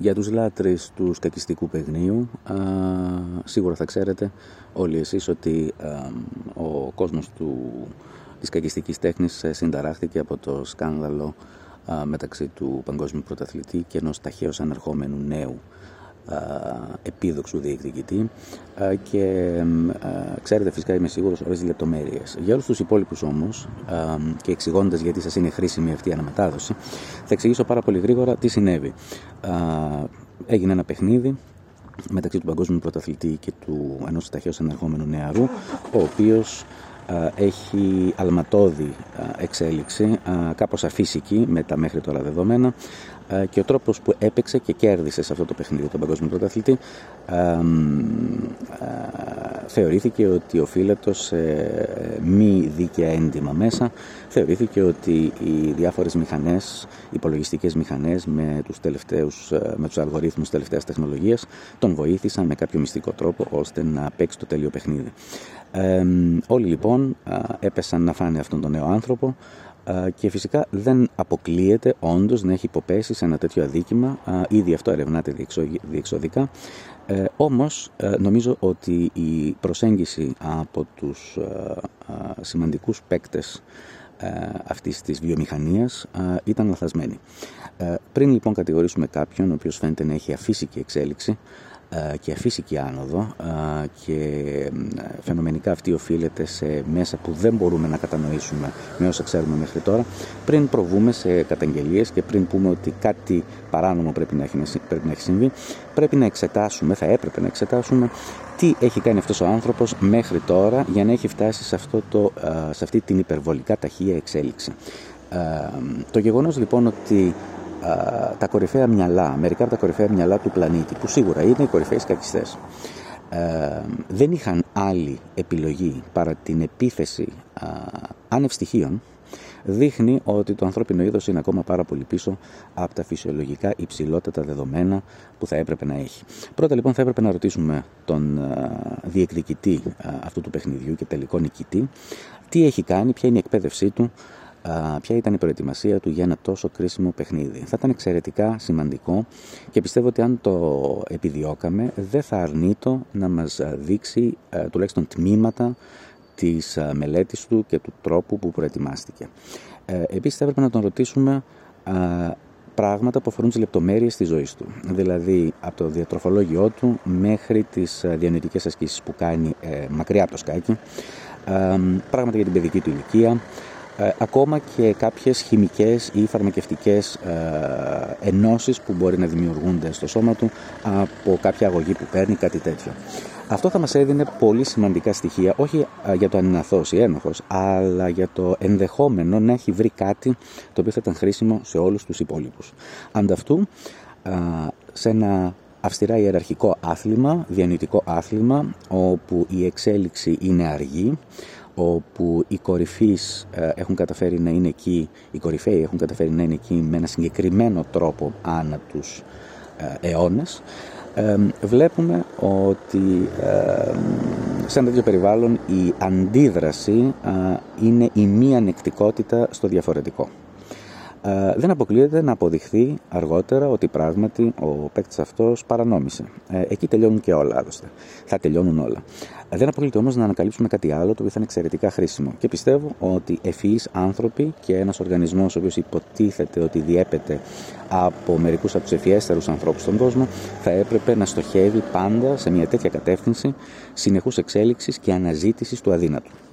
Για τους λάτρεις του σκακιστικού παιχνίου, σίγουρα θα ξέρετε όλοι εσείς ότι ο κόσμος της σκακιστικής τέχνης συνταράχθηκε από το σκάνδαλο μεταξύ του παγκόσμιου πρωταθλητή και ενός ταχαίως ανερχόμενου νέου επίδοξου διεκδικητή και ξέρετε, φυσικά είμαι σίγουρος, όλες τις λεπτομέρειες. Για όλους τους υπόλοιπους όμως, και εξηγώντας γιατί σας είναι χρήσιμη αυτή η αναμετάδοση, θα εξηγήσω πάρα πολύ γρήγορα τι συνέβη. Έγινε ένα παιχνίδι μεταξύ του παγκόσμιου πρωταθλητή και του ενός ταχαίως ανερχόμενου νεαρού, ο οποίος έχει αλματώδη εξέλιξη, κάπως αφύσικη με τα μέχρι τώρα δεδομένα, και ο τρόπος που έπαιξε και κέρδισε σε αυτό το παιχνίδι τον παγκόσμιο πρωταθλητή θεωρήθηκε ότι οφείλεται σε μη δίκαια έντιμα μέσα. Θεωρήθηκε ότι οι διάφορες μηχανές, υπολογιστικές μηχανές με τους αλγορίθμους τελευταίας τεχνολογίας τον βοήθησαν με κάποιο μυστικό τρόπο ώστε να παίξει το τέλειο παιχνίδι. Όλοι λοιπόν έπεσαν να φάνε αυτόν τον νέο άνθρωπο και φυσικά δεν αποκλείεται όντως να έχει υποπέσει σε ένα τέτοιο αδίκημα. Ήδη αυτό ερευνάται διεξοδικά. Όμως νομίζω ότι η προσέγγιση από τους σημαντικούς παίκτες αυτής της βιομηχανίας ήταν λαθασμένη. Πριν λοιπόν κατηγορήσουμε κάποιον ο οποίος φαίνεται να έχει αφύσικη εξέλιξη και αφύσικη άνοδο και φαινομενικά αυτή οφείλεται σε μέσα που δεν μπορούμε να κατανοήσουμε με όσα ξέρουμε μέχρι τώρα, πριν προβούμε σε καταγγελίες και πριν πούμε ότι κάτι παράνομο πρέπει να έχει συμβεί, πρέπει να εξετάσουμε, θα έπρεπε να εξετάσουμε τι έχει κάνει αυτός ο άνθρωπος μέχρι τώρα για να έχει φτάσει σε αυτή την υπερβολικά ταχεία εξέλιξη. Το γεγονός λοιπόν ότι τα κορυφαία μυαλά, μερικά από τα κορυφαία μυαλά του πλανήτη, που σίγουρα είναι οι κορυφαίοι σκακιστές, δεν είχαν άλλη επιλογή παρά την επίθεση άνευ στοιχείων, δείχνει ότι το ανθρώπινο είδος είναι ακόμα πάρα πολύ πίσω από τα φυσιολογικά υψηλότερα δεδομένα που θα έπρεπε να έχει. Πρώτα λοιπόν θα έπρεπε να ρωτήσουμε τον διεκδικητή αυτού του παιχνιδιού και τελικό νικητή τι έχει κάνει, ποια είναι η εκπαίδευσή του, ποια ήταν η προετοιμασία του για ένα τόσο κρίσιμο παιχνίδι. Θα ήταν εξαιρετικά σημαντικό και πιστεύω ότι αν το επιδιώκαμε δεν θα αρνείτο να μας δείξει τουλάχιστον τμήματα της μελέτης του και του τρόπου που προετοιμάστηκε. Επίσης θα έπρεπε να τον ρωτήσουμε πράγματα που αφορούν τις λεπτομέρειες της ζωής του. Δηλαδή από το διατροφολόγιό του μέχρι τις διανοητικές ασκήσεις που κάνει μακριά από το σκάκι, πράγματα για την παιδική του ηλικία, ακόμα και κάποιες χημικές ή φαρμακευτικές ενώσεις που μπορεί να δημιουργούνται στο σώμα του από κάποια αγωγή που παίρνει, κάτι τέτοιο. Αυτό θα μας έδινε πολύ σημαντικά στοιχεία, όχι για το αν είναι αθώος ή ένοχος, αλλά για το ενδεχόμενο να έχει βρει κάτι το οποίο θα ήταν χρήσιμο σε όλους τους υπόλοιπους. Ανταυτού, σε ένα αυστηρά ιεραρχικό άθλημα, διανοητικό άθλημα, όπου η εξέλιξη είναι αργή, όπου οι κορυφείς έχουν καταφέρει να είναι εκεί, οι κορυφαίοι έχουν καταφέρει να είναι εκεί με ένα συγκεκριμένο τρόπο ανά τους αιώνες, βλέπουμε ότι σε ένα τέτοιο περιβάλλον η αντίδραση είναι η μη ανεκτικότητα στο διαφορετικό. Δεν αποκλείεται να αποδειχθεί αργότερα ότι πράγματι ο παίκτης αυτός παρανόμησε. Εκεί τελειώνουν και όλα, άλλωστε. Θα τελειώνουν όλα. Δεν αποκλείεται όμως να ανακαλύψουμε κάτι άλλο το οποίο θα είναι εξαιρετικά χρήσιμο. Και πιστεύω ότι ευφυείς άνθρωποι και ένας οργανισμός ο οποίος υποτίθεται ότι διέπεται από μερικούς από τους ευφιέστερους ανθρώπους στον κόσμο θα έπρεπε να στοχεύει πάντα σε μια τέτοια κατεύθυνση συνεχούς εξέλιξης και αναζήτησης του αδύνατου.